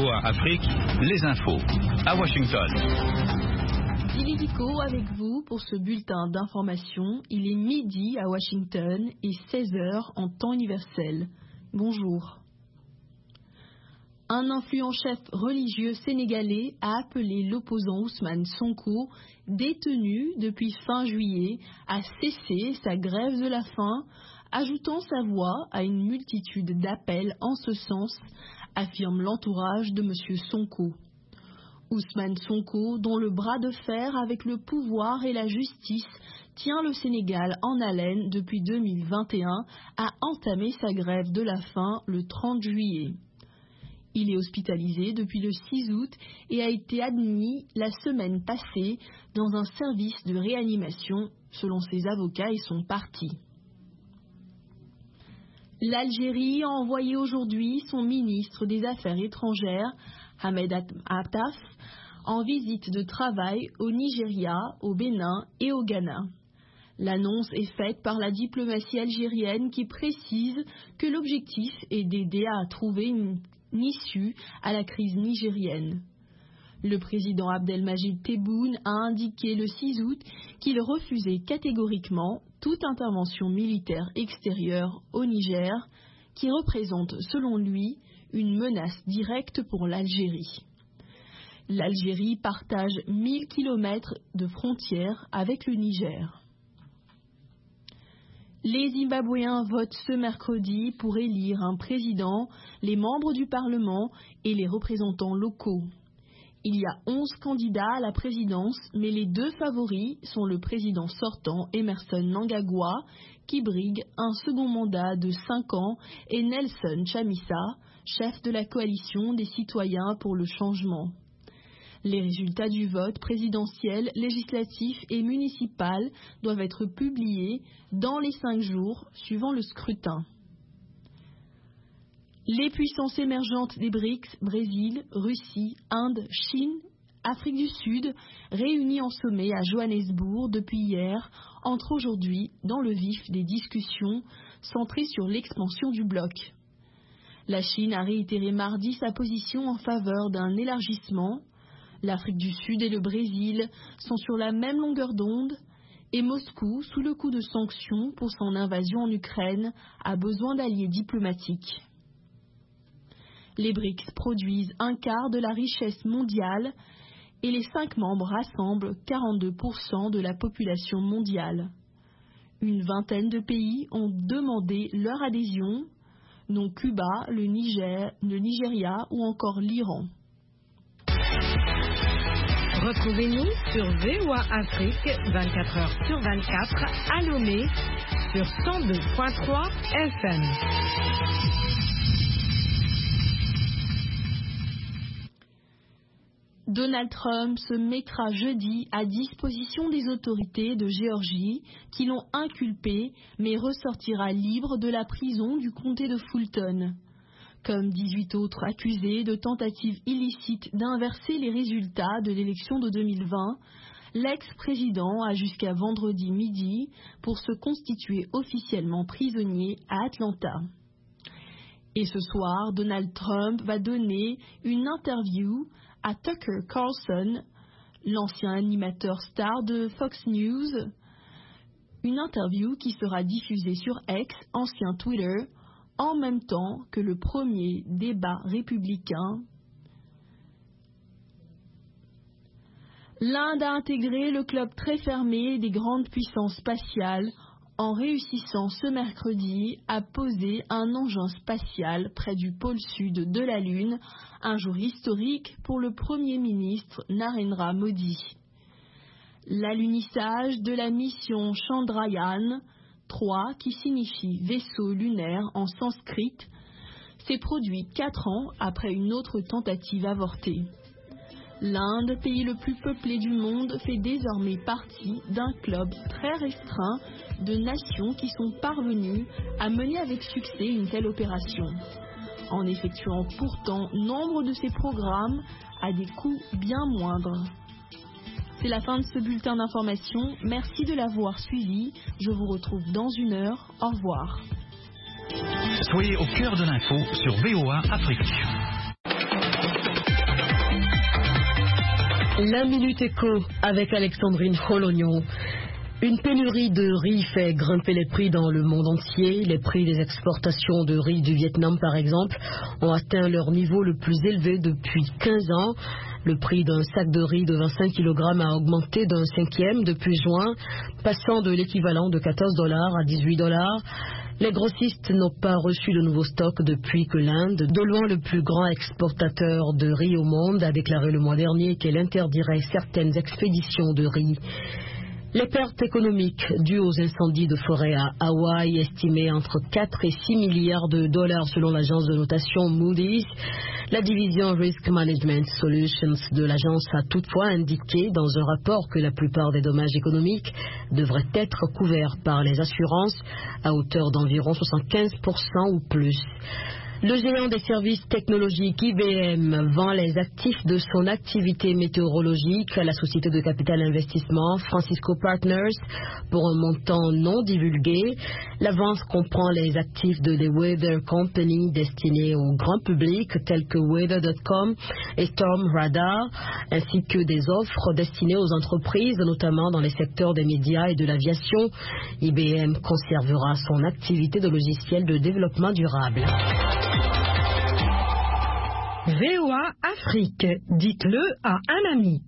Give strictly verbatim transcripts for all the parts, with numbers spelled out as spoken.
O A Afrique, les infos, à Washington. Billy Dico avec vous pour ce bulletin d'information. Il est midi à Washington et seize heures en temps universel. Bonjour. Un influent chef religieux sénégalais a appelé l'opposant Ousmane Sonko, détenu depuis fin juillet, à cesser sa grève de la faim, ajoutant sa voix à une multitude d'appels en ce sens, affirme l'entourage de M. Sonko. Ousmane Sonko, dont le bras de fer avec le pouvoir et la justice tient le Sénégal en haleine depuis deux mille vingt et un, a entamé sa grève de la faim le trente juillet. Il est hospitalisé depuis le six août et a été admis la semaine passée dans un service de réanimation, selon ses avocats et son parti. L'Algérie a envoyé aujourd'hui son ministre des Affaires étrangères, Ahmed Attaf, en visite de travail au Nigeria, au Bénin et au Ghana. L'annonce est faite par la diplomatie algérienne qui précise que l'objectif est d'aider à trouver une issue à la crise nigérienne. Le président Abdelmajid Tebboune a indiqué le six août qu'il refusait catégoriquement toute intervention militaire extérieure au Niger, qui représente selon lui une menace directe pour l'Algérie. L'Algérie partage mille kilomètres de frontières avec le Niger. Les Zimbabwéens votent ce mercredi pour élire un président, les membres du Parlement et les représentants locaux. Il y a onze candidats à la présidence, mais les deux favoris sont le président sortant Emmerson Mnangagwa, qui brigue un second mandat de cinq ans, et Nelson Chamisa, chef de la coalition des citoyens pour le changement. Les résultats du vote présidentiel, législatif et municipal doivent être publiés dans les cinq jours suivant le scrutin. Les puissances émergentes des BRICS, Brésil, Russie, Inde, Chine, Afrique du Sud, réunies en sommet à Johannesburg depuis hier, entrent aujourd'hui dans le vif des discussions centrées sur l'expansion du bloc. La Chine a réitéré mardi sa position en faveur d'un élargissement. L'Afrique du Sud et le Brésil sont sur la même longueur d'onde et Moscou, sous le coup de sanctions pour son invasion en Ukraine, a besoin d'alliés diplomatiques. Les BRICS produisent un quart de la richesse mondiale et les cinq membres rassemblent quarante-deux pour cent de la population mondiale. Une vingtaine de pays ont demandé leur adhésion, dont Cuba, le Niger, le Nigeria ou encore l'Iran. Retrouvez-nous sur V O A Afrique vingt-quatre heures sur vingt-quatre à Lomé sur cent deux point trois F M. Donald Trump se mettra jeudi à disposition des autorités de Géorgie qui l'ont inculpé, mais ressortira libre de la prison du comté de Fulton. Comme dix-huit autres accusés de tentatives illicites d'inverser les résultats de l'élection de deux mille vingt, l'ex-président a jusqu'à vendredi midi pour se constituer officiellement prisonnier à Atlanta. Et ce soir, Donald Trump va donner une interview à Tucker Carlson, l'ancien animateur star de Fox News, une interview qui sera diffusée sur X, ancien Twitter, en même temps que le premier débat républicain. L'Inde a intégré le club très fermé des grandes puissances spatiales en réussissant ce mercredi à poser un engin spatial près du pôle sud de la Lune, un jour historique pour le Premier ministre Narendra Modi. L'alunissage de la mission Chandrayaan trois, qui signifie vaisseau lunaire en sanskrit, s'est produit quatre ans après une autre tentative avortée. L'Inde, pays le plus peuplé du monde, fait désormais partie d'un club très restreint de nations qui sont parvenues à mener avec succès une telle opération, en effectuant pourtant nombre de ces programmes à des coûts bien moindres. C'est la fin de ce bulletin d'information. Merci de l'avoir suivi. Je vous retrouve dans une heure. Au revoir. Soyez au cœur de l'info sur V O A Afrique. La Minute Éco avec Alexandrine Holognon. Une pénurie de riz fait grimper les prix dans le monde entier. Les prix des exportations de riz du Vietnam, par exemple, ont atteint leur niveau le plus élevé depuis quinze ans. Le prix d'un sac de riz de vingt-cinq kilogrammes a augmenté d'un cinquième depuis juin, passant de l'équivalent de quatorze dollars à dix-huit dollars. Les grossistes n'ont pas reçu de nouveaux stocks depuis que l'Inde, de loin le plus grand exportateur de riz au monde, a déclaré le mois dernier qu'elle interdirait certaines expéditions de riz. Les pertes économiques dues aux incendies de forêt à Hawaï, estimées entre quatre et six milliards de dollars selon l'agence de notation Moody's. La division Risk Management Solutions de l'agence a toutefois indiqué dans un rapport que la plupart des dommages économiques devraient être couverts par les assurances à hauteur d'environ soixante-quinze pour cent ou plus. Le géant des services technologiques I B M vend les actifs de son activité météorologique à la société de capital investissement Francisco Partners pour un montant non divulgué. La vente comprend les actifs de des Weather Company destinés au grand public tels que Weather point com et Storm Radar, ainsi que des offres destinées aux entreprises, notamment dans les secteurs des médias et de l'aviation. I B M conservera son activité de logiciel de développement durable. V O A Afrique, dites-le à un ami.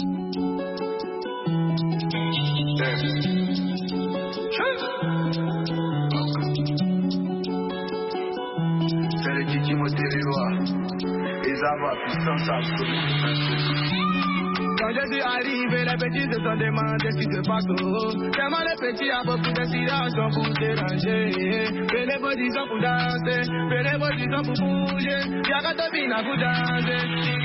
C'est le Kiki Moterewa, et ça va puissance absolue. Quand je suis arrivé, les petits se sont demandés ce qui se passe. Tellement les petits ont beaucoup d'inspiration pour déranger. Fais les positions pour danser, fais les positions pour bouger. Y'a qu'à te bina pour danser.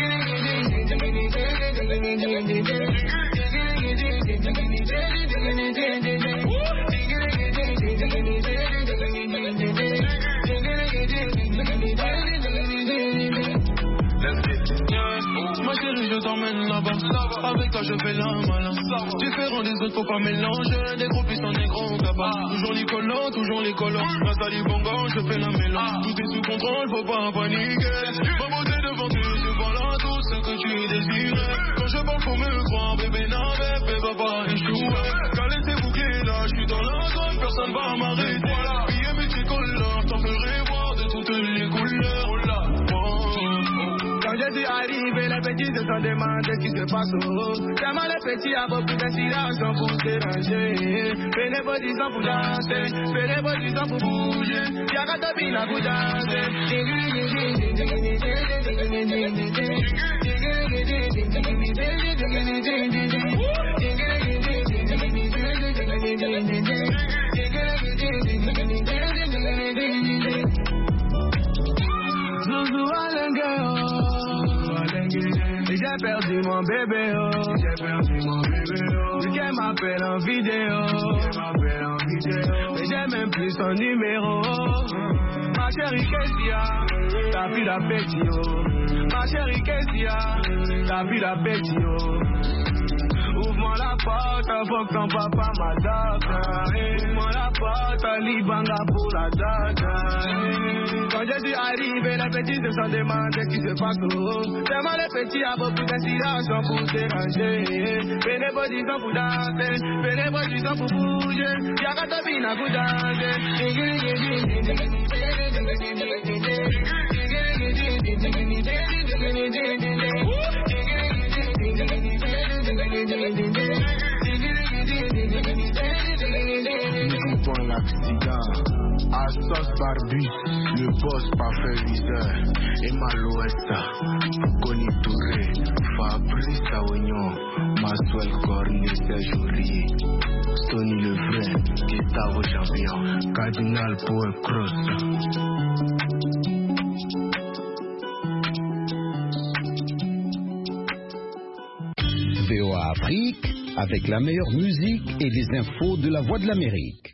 Ma chérie, je t'emmène là-bas. Avec toi, je fais la malin. Différent des autres, faut pas mélanger. Des gros puissants, des gros capables. Toujours les collants, toujours les collants. Grâce à les bongos, je fais la mélange. Tout est sous contrôle, faut pas paniquer. Ma beauté devant tes yeux, voilà tout ce que tu désirais. Quand je parle, faut me croire, bébé n'avait fait, va pas échouer. Quand laissez bouclé là, je suis dans la zone, personne va m'arrêter. Billets multicolores, t'en ferai voir de toutes les couleurs. Quand je suis arrivé, les petits se sont demandés ce qui se passe. Tellement les petits ont beaucoup d'inspiration pour déranger. Fais les positions pour danser, fais les positions pour bouger. Y'a qu'à te bina pour danser. Zouzou Alengue, j'ai perdu mon bébé, oh. J'ai perdu mon bébé, oh. Qu'elle m'appelle en vidéo. Qu'elle m'appelle en vidéo. Mais j'ai même plus son numéro. Mm. Ma chérie, qu'est-ce qu'il y a? T'as plus d'appétit, oh. Ma chérie, qu'est-ce qu'il y a? T'as plus d'appétit, oh. Ouvre-moi la porte, faut que ton papa m'adopte. Ouvre-moi la porte, Libanga pour la date. Quand je suis arrivé, les petits se sont demandés ce qui se passe. Tellement les petits ont beaucoup d'inspiration pour déranger. Fais les positions pour danser, fais les positions pour bouger. Y'a qu'à te bina pour danser. Nous coupons l'accident. Assos Barbus, le boss parfait viseur. Emma Loessa, Koni Touré, Fabrice Awignon, Maswell Cornet, Serge Ourier, Stony Le Vrai, Gustavo Champion, Cardinal Poe Cross. V O A Afrique, avec la meilleure musique et les infos de la Voix de l'Amérique.